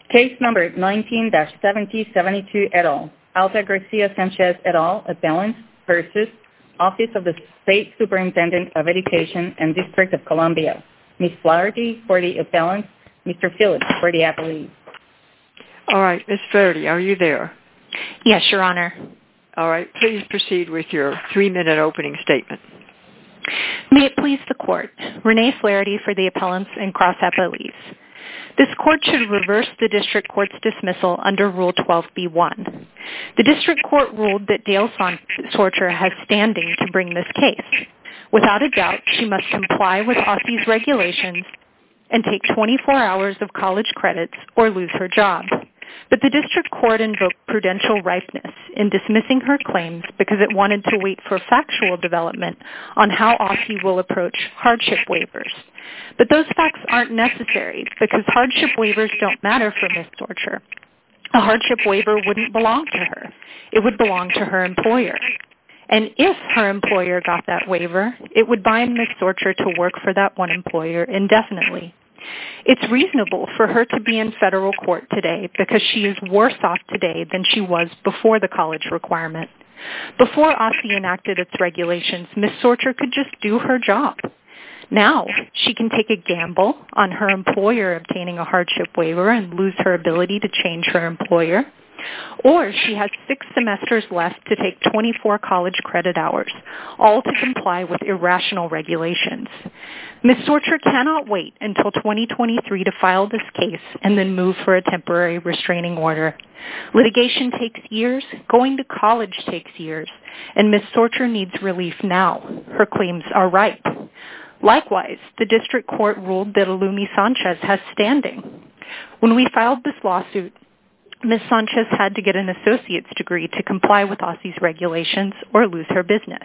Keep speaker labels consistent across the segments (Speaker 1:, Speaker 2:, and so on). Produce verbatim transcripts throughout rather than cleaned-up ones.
Speaker 1: Case number nineteen dash seventy seventy-two et al. Alta Garcia Sanchez et al. Appellant versus Office of the State Superintendent of Education and District of Columbia. Miz Flaherty for the appellant, Mister Phillips for the appellee.
Speaker 2: All right, Miz Flaherty, are you there?
Speaker 3: Yes, Your Honor.
Speaker 2: All right, please proceed with your three-minute opening statement.
Speaker 3: May it please the Court. Renee Flaherty for the appellants and cross-appellees. This Court should reverse the District Court's dismissal under Rule twelve B one. The District Court ruled that Dale Sorcher has standing to bring this case. Without a doubt, she must comply with O S C's regulations and take twenty-four hours of college credits or lose her job. But the District Court invoked prudential ripeness in dismissing her claims because it wanted to wait for factual development on how O S C will approach hardship waivers. But those facts aren't necessary because hardship waivers don't matter for Miz Sorcher. A hardship waiver wouldn't belong to her. It would belong to her employer. And if her employer got that waiver, it would bind Miz Sorcher to work for that one employer indefinitely. It's reasonable for her to be in federal court today because she is worse off today than she was before the college requirement. Before O S C enacted its regulations, Miz Sorcher could just do her job. Now, she can take a gamble on her employer obtaining a hardship waiver and lose her ability to change her employer. Or she has six semesters left to take twenty-four college credit hours, all to comply with irrational regulations. Miz Sorcher cannot wait until twenty twenty-three to file this case and then move for a temporary restraining order. Litigation takes years, going to college takes years, and Miz Sorcher needs relief now. Her claims are ripe. Likewise, the District Court ruled that Alumi Sanchez has standing. When we filed this lawsuit, Miz Sanchez had to get an associate's degree to comply with O S C's regulations or lose her business.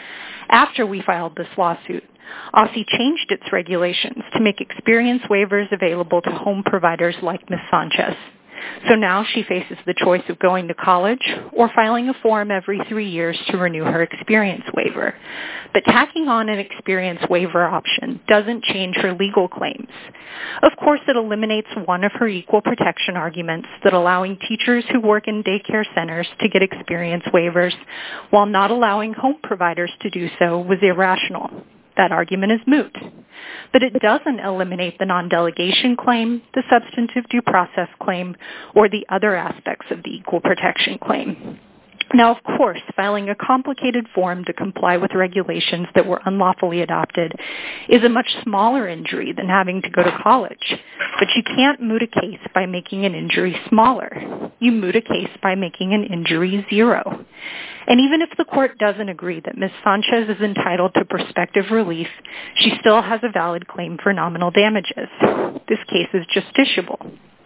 Speaker 3: After we filed this lawsuit, O S C changed its regulations to make experience waivers available to home providers like Miz Sanchez. So now she faces the choice of going to college or filing a form every three years to renew her experience waiver. But tacking on an experience waiver option doesn't change her legal claims. Of course, it eliminates one of her equal protection arguments that allowing teachers who work in daycare centers to get experience waivers while not allowing home providers to do so was irrational. That argument is moot. But it doesn't eliminate the non-delegation claim, the substantive due process claim, or the other aspects of the equal protection claim. Now, of course, filing a complicated form to comply with regulations that were unlawfully adopted is a much smaller injury than having to go to college. But you can't moot a case by making an injury smaller. You moot a case by making an injury zero. And even if the court doesn't agree that Miz Sanchez is entitled to prospective relief, she still has a valid claim for nominal damages. This case is justiciable.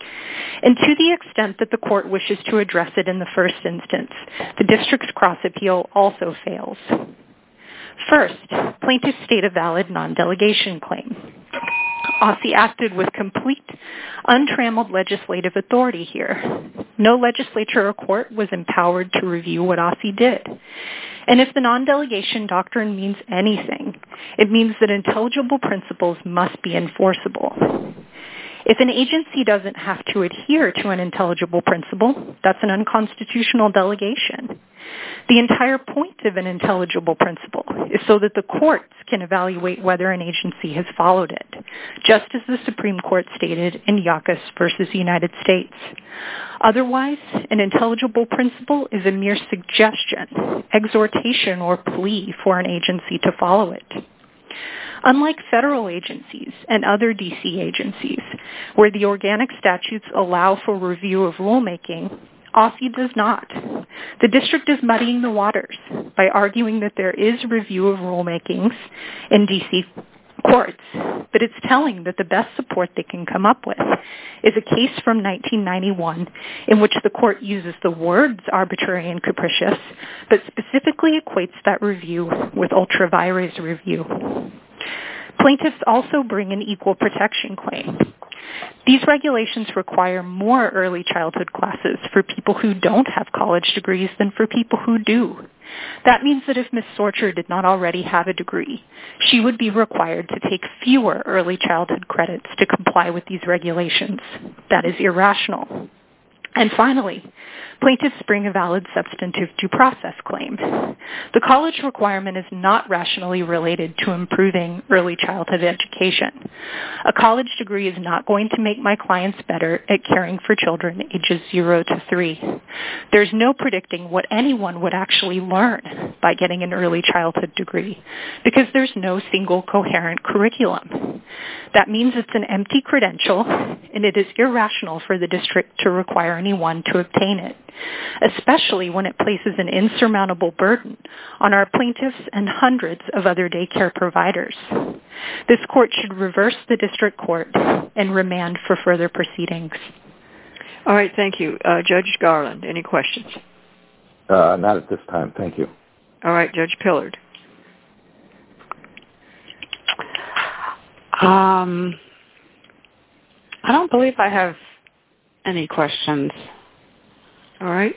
Speaker 3: And to the extent that the court wishes to address it in the first instance, the district's cross-appeal also fails. First, plaintiffs state a valid non-delegation claim. O S C acted with complete, untrammeled legislative authority here. No legislature or court was empowered to review what O S C did. And if the non-delegation doctrine means anything, it means that intelligible principles must be enforceable. If an agency doesn't have to adhere to an intelligible principle, that's an unconstitutional delegation. The entire point of an intelligible principle is so that the courts can evaluate whether an agency has followed it, just as the Supreme Court stated in Yackas versus United States. Otherwise, an intelligible principle is a mere suggestion, exhortation, or plea for an agency to follow it. Unlike federal agencies and other D C agencies, where the organic statutes allow for review of rulemaking, O S C does not. The district is muddying the waters by arguing that there is review of rulemakings in D C courts, but it's telling that the best support they can come up with is a case from nineteen ninety-one in which the court uses the words arbitrary and capricious, but specifically equates that review with ultra vires review. Plaintiffs also bring an equal protection claim. These regulations require more early childhood classes for people who don't have college degrees than for people who do. That means that if Miz Sorcher did not already have a degree, she would be required to take fewer early childhood credits to comply with these regulations. That is irrational. And finally, plaintiffs bring a valid substantive due process claim. The college requirement is not rationally related to improving early childhood education. A college degree is not going to make my clients better at caring for children ages zero to three. There's no predicting what anyone would actually learn by getting an early childhood degree because there's no single coherent curriculum. That means it's an empty credential, and it is irrational for the district to require anyone to obtain it, especially when it places an insurmountable burden on our plaintiffs and hundreds of other daycare providers. This court should reverse the district court and remand for further proceedings.
Speaker 2: All right, thank you. Uh, Judge Garland, any questions?
Speaker 4: Uh, not at this time, thank you.
Speaker 2: All right, Judge Pillard.
Speaker 5: Um, I don't believe I have any questions.
Speaker 2: All right.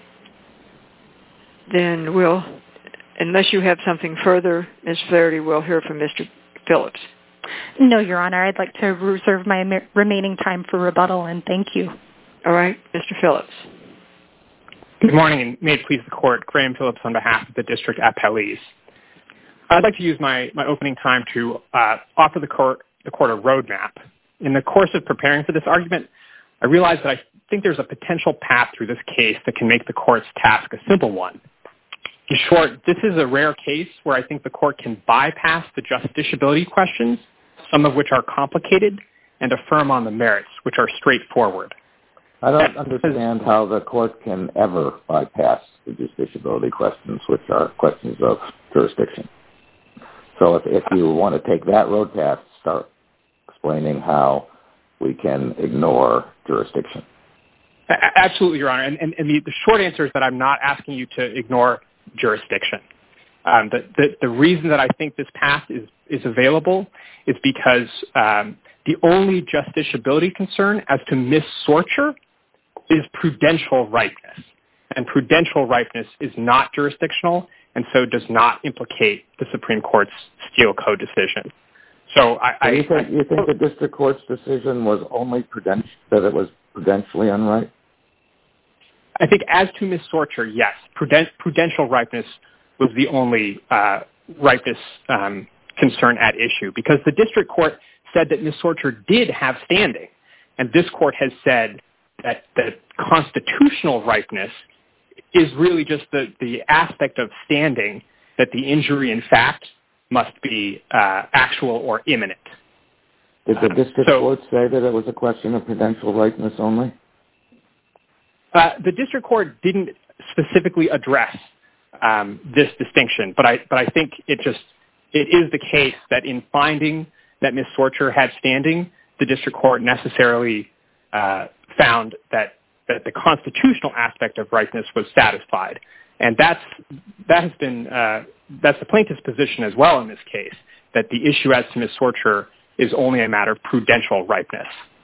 Speaker 2: Then we'll, unless you have something further, Miz Flaherty, we'll hear from Mister Phillips.
Speaker 3: No, Your Honor. I'd like to reserve my remaining time for rebuttal, and thank you.
Speaker 2: All right. Mister Phillips.
Speaker 6: Good morning, and may it please the Court. Graham Phillips on behalf of the district appellees. I'd like to use my, my opening time to uh, offer the court, the court a roadmap. In the course of preparing for this argument, I realized that I think there's a potential path through this case that can make the court's task a simple one. In short, this is a rare case where I think the court can bypass the justiciability questions, some of which are complicated, and affirm on the merits, which are straightforward.
Speaker 4: I don't understand how the court can ever bypass the justiciability questions, which are questions of jurisdiction. So if, if you want to take that road path, start explaining how we can ignore jurisdiction.
Speaker 6: Absolutely, Your Honor. And, and, and the, the short answer is that I'm not asking you to ignore jurisdiction. Um, the, the, the reason that I think this path is, is available is because um, the only justiciability concern as to Miz Sorcher is prudential ripeness. And prudential ripeness is not jurisdictional and so does not implicate the Supreme Court's Steele Co. decision. So I,
Speaker 4: so you,
Speaker 6: I,
Speaker 4: think, you think the district court's decision was only prudential, that it was prudentially unright?
Speaker 6: I think as to Miz Sorcher, yes, prudent, prudential ripeness was the only uh, ripeness um, concern at issue because the district court said that Miz Sorcher did have standing, and this court has said that the constitutional ripeness is really just the, the aspect of standing that the injury, in fact, must be uh, actual or imminent.
Speaker 4: Did the district
Speaker 6: uh, so,
Speaker 4: court say that it was a question of prudential ripeness only?
Speaker 6: Uh, the district court didn't specifically address um, this distinction, but I but I think it just it is the case that in finding that Miz Sorcher had standing, the district court necessarily uh, found that that the constitutional aspect of ripeness was satisfied, and that's that has been uh, that's the plaintiff's position as well in this case, that the issue as to Miz Sorcher is only a matter of prudential ripeness.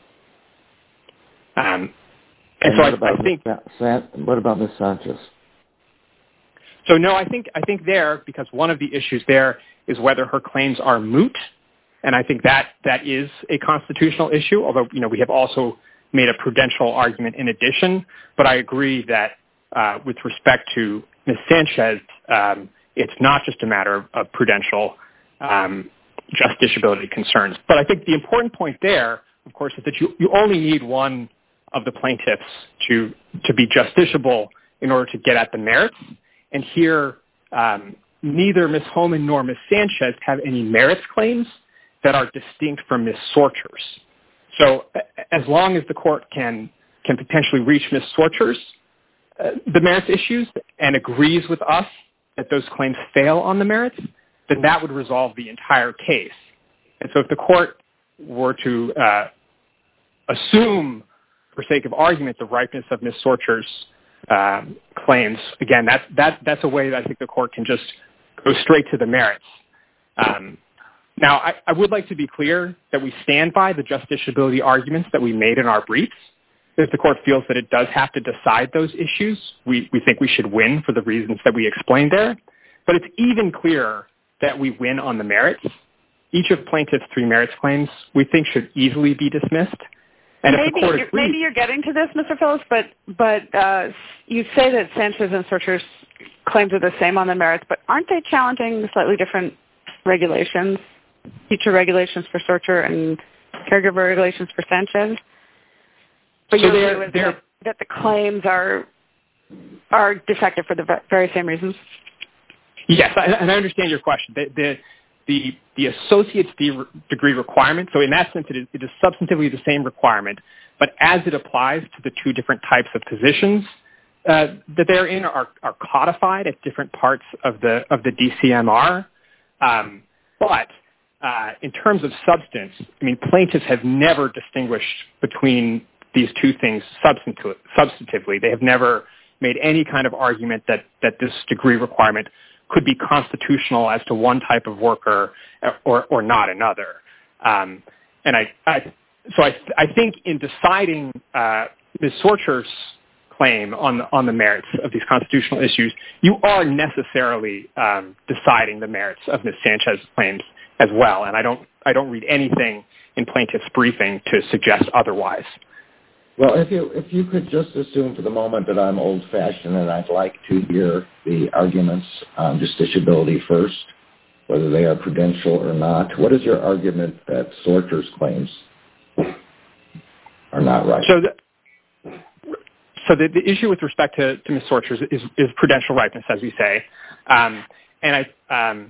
Speaker 6: Um, and, and so I, I think
Speaker 4: Miz what about Miz Sanchez?
Speaker 6: So no, I think I think there because one of the issues there is whether her claims are moot, and I think that that is a constitutional issue. Although you know we have also made a prudential argument in addition, but I agree that uh, with respect to Miz Sanchez, um, it's not just a matter of, of prudential um, justiciability concerns. But I think the important point there, of course, is that you, you only need one of the plaintiffs to to be justiciable in order to get at the merits. And here, um, neither Miz Holman nor Miz Sanchez have any merits claims that are distinct from Miz Sorcher's. So as long as the court can can potentially reach Miz Sorcher's, uh, the merits issues and agrees with us that those claims fail on the merits, then that would resolve the entire case. And so if the court were to uh, assume, for sake of argument, the ripeness of Miz Sorcher's um, claims, again, that's, that, that's a way that I think the court can just go straight to the merits. Um, Now, I, I would like to be clear that we stand by the justiciability arguments that we made in our briefs. If the court feels that it does have to decide those issues, we, we think we should win for the reasons that we explained there. But it's even clearer that we win on the merits. Each of plaintiff's three merits claims we think should easily be dismissed. And
Speaker 5: maybe,
Speaker 6: if the court
Speaker 5: you're,
Speaker 6: agrees,
Speaker 5: maybe you're getting to this, Mister Phillips, but but uh, you say that Sanchez and Sorcher's claims are the same on the merits, but aren't they challenging slightly different regulations, teacher regulations for Sorcher and caregiver regulations for Sanchez? But
Speaker 6: so
Speaker 5: your
Speaker 6: they're,
Speaker 5: view is
Speaker 6: they're,
Speaker 5: that, that the claims are are defective for the very same reasons?
Speaker 6: Yes, and I understand your question. The the the, the associate's de- degree requirement, so in that sense, it is, it is substantively the same requirement, but as it applies to the two different types of positions uh, that they're in are, are codified at different parts of the of the D C M R. Um, but uh, in terms of substance, I mean, plaintiffs have never distinguished between these two things substantive, substantively. They have never made any kind of argument that, that this degree requirement could be constitutional as to one type of worker or, or not another. Um, and I, I, so I, I think in deciding uh, Miz Sorcher's claim on the, on the merits of these constitutional issues, you are necessarily um, deciding the merits of Miz Sanchez's claims as well. And I don't, I don't read anything in plaintiff's briefing to suggest otherwise.
Speaker 4: Well, if you if you could just assume for the moment that I'm old-fashioned and I'd like to hear the arguments on justiciability first, whether they are prudential or not, what is your argument that Sorcher's claims are not right?
Speaker 6: So the, so the, the issue with respect to, to Miz Sorcher's is, is prudential ripeness, as we say. Um, and I, um,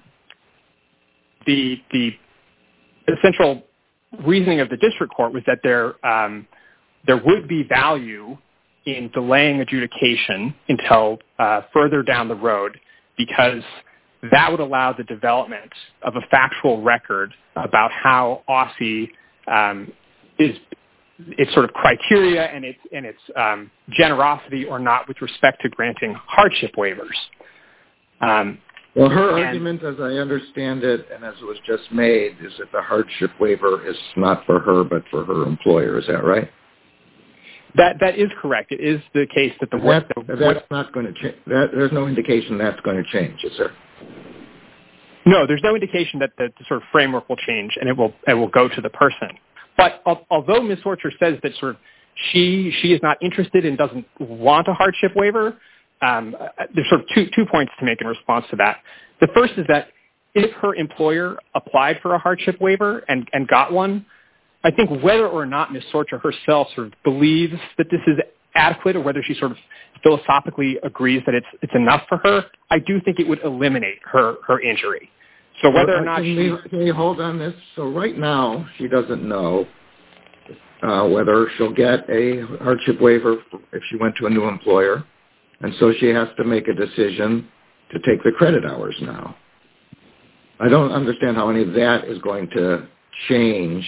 Speaker 6: the, the essential reasoning of the district court was that there um, – there would be value in delaying adjudication until uh, further down the road because that would allow the development of a factual record about how O S C E um, is its sort of criteria and its, and its um, generosity or not with respect to granting hardship waivers. Um,
Speaker 4: well, her
Speaker 6: and,
Speaker 4: argument, as I understand it, and as it was just made, is that the hardship waiver is not for her but for her employer. Is that right?
Speaker 6: That that is correct. It is the case that the work
Speaker 4: that, the, that's not going to change. That, there's no indication that's going to change, is there?
Speaker 6: No, there's no indication that the, the sort of framework will change, and it will it will go to the person. But al- although Miz Sorcher says that sort of she she is not interested and doesn't want a hardship waiver, um, there's sort of two two points to make in response to that. The first is that if her employer applied for a hardship waiver and, and got one, I think whether or not Miz Sorcher herself sort of believes that this is adequate or whether she sort of philosophically agrees that it's it's enough for her, I do think it would eliminate her, her injury. So whether or not
Speaker 4: can
Speaker 6: she...
Speaker 4: We, can you hold on this? So right now, she doesn't know uh, whether she'll get a hardship waiver if she went to a new employer, and so she has to make a decision to take the credit hours now. I don't understand how any of that is going to change.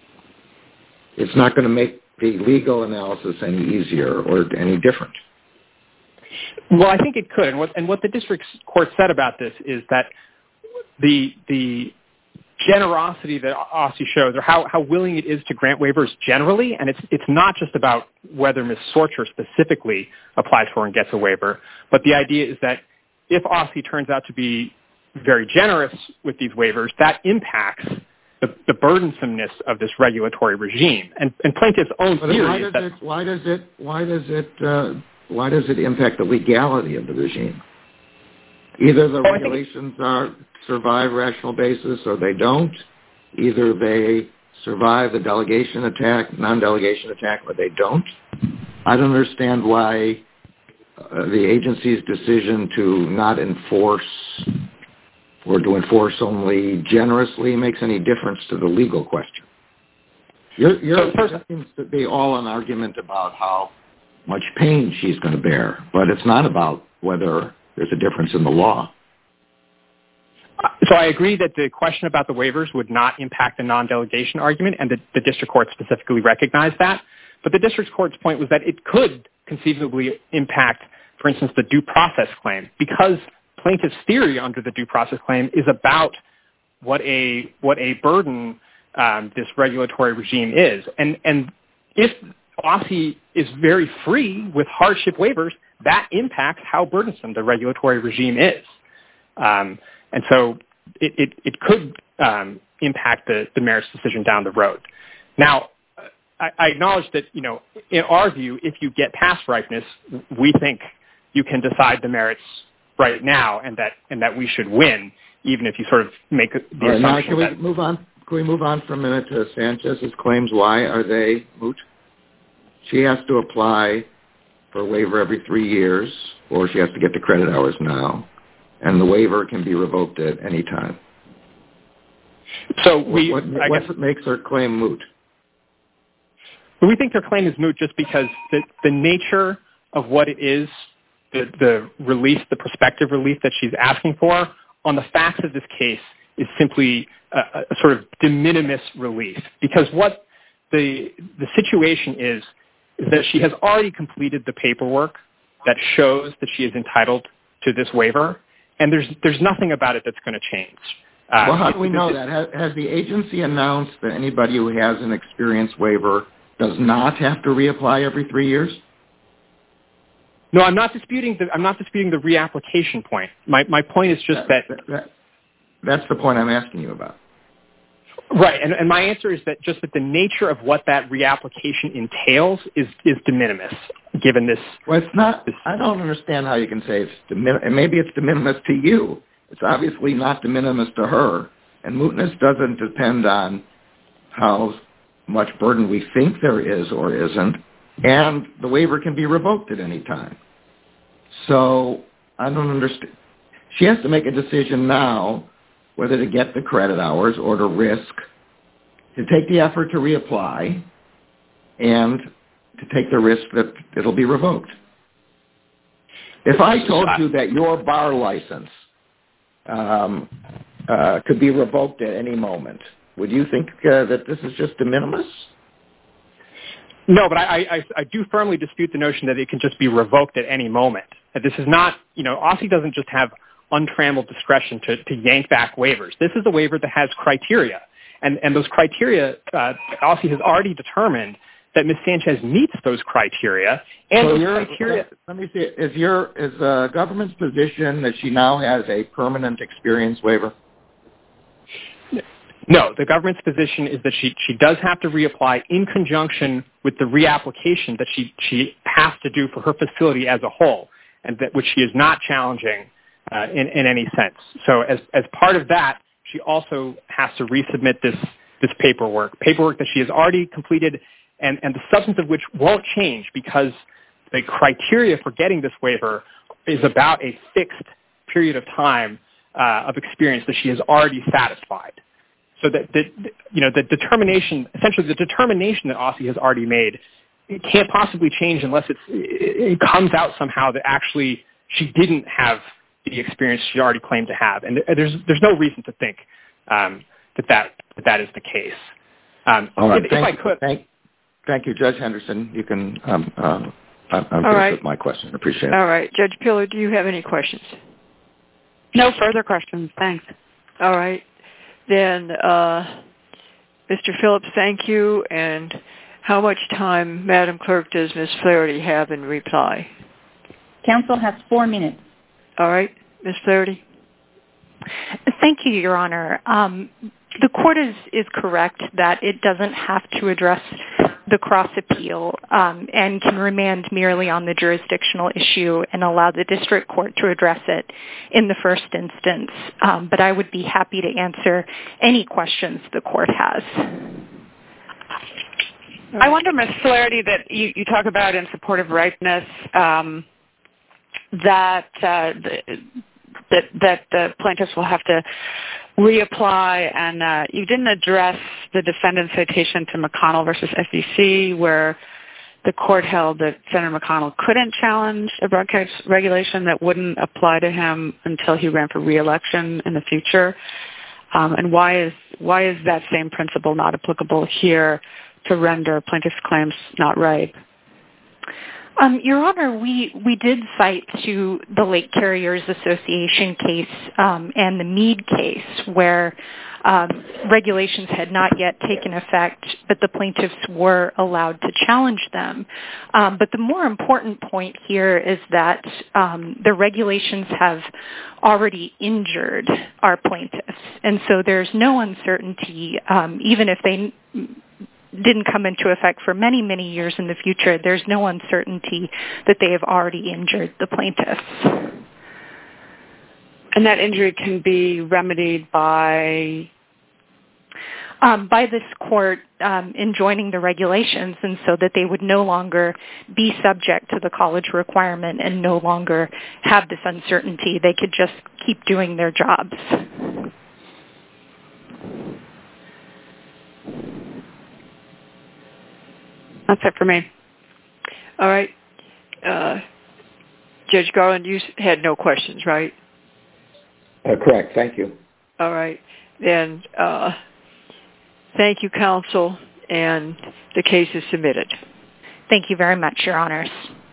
Speaker 4: It's not going to make the legal analysis any easier or any different.
Speaker 6: Well, I think it could. And what, and what the district court said about this is that the the generosity that O S C E shows, or how, how willing it is to grant waivers generally, and it's it's not just about whether Miz Sorcher specifically applies for and gets a waiver, but the idea is that if O S C E turns out to be very generous with these waivers, that impacts The, the burdensomeness of this regulatory regime, and, and plaintiff's own
Speaker 4: but
Speaker 6: theory
Speaker 4: why
Speaker 6: is
Speaker 4: does
Speaker 6: that
Speaker 4: it, why does it why does it uh, why does it impact the legality of the regime? Either the
Speaker 6: oh,
Speaker 4: regulations are survive rational basis or they don't. Either they survive the delegation attack, non-delegation attack, or they don't. I don't understand why uh, the agency's decision to not enforce or to enforce only generously makes any difference to the legal question. You're, you're,
Speaker 6: so first,
Speaker 4: it seems to be all an argument about how much pain she's going to bear, but it's not about whether there's a difference in the law.
Speaker 6: So I agree that the question about the waivers would not impact the non-delegation argument, and the, the district court specifically recognized that. But the district court's point was that it could conceivably impact, for instance, the due process claim, because plaintiff's theory under the due process claim is about what a what a burden um, this regulatory regime is. And and if OSSI is very free with hardship waivers, that impacts how burdensome the regulatory regime is. Um, and so it, it, it could um, impact the, the merits decision down the road. Now, I, I acknowledge that, you know, in our view, if you get past ripeness, we think you can decide the merits right now, and that and that we should win, even if you sort of make the
Speaker 4: All right,
Speaker 6: assumption
Speaker 4: now can we
Speaker 6: that...
Speaker 4: move on? Can we move on for a minute to Sanchez's claims? Why are they moot? She has to apply for a waiver every three years, or she has to get the credit hours now, and the waiver can be revoked at any time.
Speaker 6: So we,
Speaker 4: what,
Speaker 6: I
Speaker 4: what
Speaker 6: guess,
Speaker 4: makes her claim moot?
Speaker 6: we think her claim is moot just because the, the nature of what it is, the, the relief, the prospective relief that she's asking for, on the facts of this case, is simply a, a sort of de minimis relief. Because what the the situation is, is that she has already completed the paperwork that shows that she is entitled to this waiver, and there's there's nothing about it that's going to change. Uh,
Speaker 4: well, how do we know that? Has, has the agency announced that anybody who has an experience waiver does not have to reapply every three years?
Speaker 6: No, I'm not disputing the I'm not disputing the reapplication point. My my point is just that,
Speaker 4: that, that, that that's the point I'm asking you about.
Speaker 6: Right, and, and my answer is that just that the nature of what that reapplication entails is is de minimis, given this.
Speaker 4: Well, it's not. This, I don't understand how you can say it's de minimis. And maybe it's de minimis to you. It's obviously not de minimis to her. And mootness doesn't depend on how much burden we think there is or isn't. And the waiver can be revoked at any time. So I don't understand. She has to make a decision now whether to get the credit hours or to risk, to take the effort to reapply, and to take the risk that it'll be revoked. If I told you that your bar license um, uh, could be revoked at any moment, would you think uh, that this is just de minimis?
Speaker 6: No, but I, I, I do firmly dispute the notion that it can just be revoked at any moment. That this is not, you know, OSSI doesn't just have untrammeled discretion to, to yank back waivers. This is a waiver that has criteria. And, and those criteria, uh, OSSI has already determined that Miz Sanchez meets those criteria. And
Speaker 4: so
Speaker 6: those criteria...
Speaker 4: Let me see. Is your is the government's position that she now has a permanent experience waiver?
Speaker 6: No, the government's position is that she, she does have to reapply in conjunction with the reapplication that she, she has to do for her facility as a whole, and that which she is not challenging uh, in, in any sense. So as, as part of that, she also has to resubmit this, this paperwork, paperwork that she has already completed, and, and the substance of which won't change because the criteria for getting this waiver is about a fixed period of time uh, of experience that she has already satisfied. So that, that, you know, the determination, essentially the determination that OSSI has already made, it can't possibly change unless it's, it comes out somehow that actually she didn't have the experience she already claimed to have. And there's there's no reason to think um, that, that that that is the case. Um,
Speaker 4: All right.
Speaker 6: If,
Speaker 4: thank,
Speaker 6: if I could,
Speaker 4: thank, thank you, Judge Henderson. You can. Um, um, I'm, I'm
Speaker 2: All
Speaker 4: finished
Speaker 2: right.
Speaker 4: with my question. Appreciate it.
Speaker 2: All right, Judge Pillar, do you have any questions?
Speaker 5: No further questions. Thanks.
Speaker 2: All right. Then, uh, Mister Phillips, thank you. And how much time, Madam Clerk, does Miz Flaherty have in reply?
Speaker 1: Counsel has four minutes.
Speaker 2: All right. Miz Flaherty.
Speaker 3: Thank you, Your Honor. Um, the court is, is correct that it doesn't have to address the cross-appeal um, and can remand merely on the jurisdictional issue and allow the district court to address it in the first instance. Um, but I would be happy to answer any questions the court has.
Speaker 5: I wonder, Miz Flaherty, that you, you talk about in support of ripeness, um, that, uh, the, that that the plaintiffs will have to reapply, and uh, you didn't address the defendant's citation to McConnell versus S E C, where the court held that Senator McConnell couldn't challenge a broadcast regulation that wouldn't apply to him until he ran for re-election in the future. Um, and why is why is that same principle not applicable here to render plaintiff's claims not ripe?
Speaker 3: Um, Your Honor, we, we did cite to the Lake Carriers Association case um, and the Meade case where um, regulations had not yet taken effect, but the plaintiffs were allowed to challenge them. Um, but the more important point here is that um, the regulations have already injured our plaintiffs, and so there's no uncertainty, um, even if they didn't come into effect for many, many years in the future, there's no uncertainty that they have already injured the plaintiffs.
Speaker 5: And that injury can be remedied by?
Speaker 3: Um, by this court um, enjoining the regulations, and so that they would no longer be subject to the college requirement and no longer have this uncertainty. They could just keep doing their jobs.
Speaker 5: That's it for me.
Speaker 2: All right. Uh, Judge Garland, you had no questions, right?
Speaker 4: Uh, correct. Thank you.
Speaker 2: All right. Then uh, thank you, counsel, and the case is submitted.
Speaker 3: Thank you very much, Your Honors.